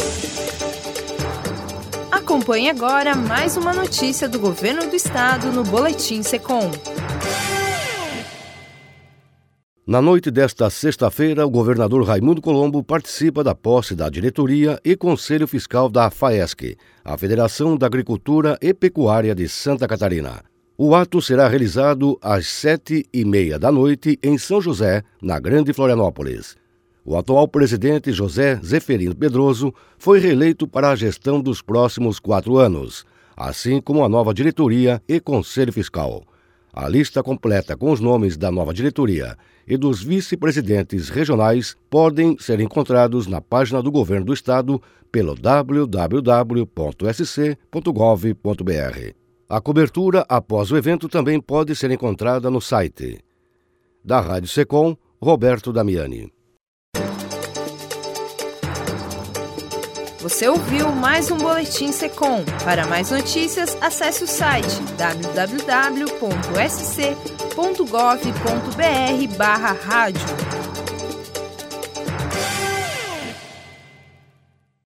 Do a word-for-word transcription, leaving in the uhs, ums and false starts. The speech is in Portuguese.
Acompanhe agora mais uma notícia do Governo do Estado no Boletim SECOM. Na noite desta sexta-feira, o governador Raimundo Colombo participa da posse da diretoria e conselho fiscal da FAESC, a Federação da Agricultura e Pecuária de Santa Catarina. O ato será realizado às sete e meia da noite em São José, na Grande Florianópolis. O atual presidente José Zeferino Pedroso foi reeleito para a gestão dos próximos quatro anos, assim como a nova diretoria e conselho fiscal. A lista completa com os nomes da nova diretoria e dos vice-presidentes regionais podem ser encontrados na página do Governo do Estado pelo w w w ponto s c ponto gov ponto b r. A cobertura após o evento também pode ser encontrada no site. Da Rádio SECOM, Roberto Damiani. Você ouviu mais um Boletim SECOM. Para mais notícias, acesse o site w w w ponto s c ponto gov ponto b r barra rádio.